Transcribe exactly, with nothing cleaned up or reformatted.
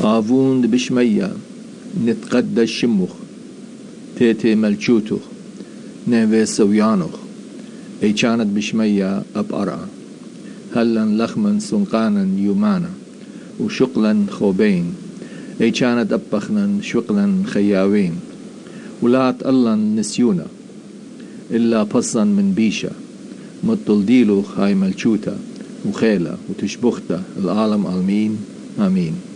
آفون بشمية نتقدى الشمخ تيتي ملشوتخ نيفي سويانخ اي كانت بشمية أبقرأ هلا لخما سنقانا يومانا وشقلا خوبين اي كانت أبخنا شقلا خياوين ولات الله نسيونا إلا بصا من بيشة مطل ديلو خاي ملشوتا وخيلة وتشبختا العالم آمين آمين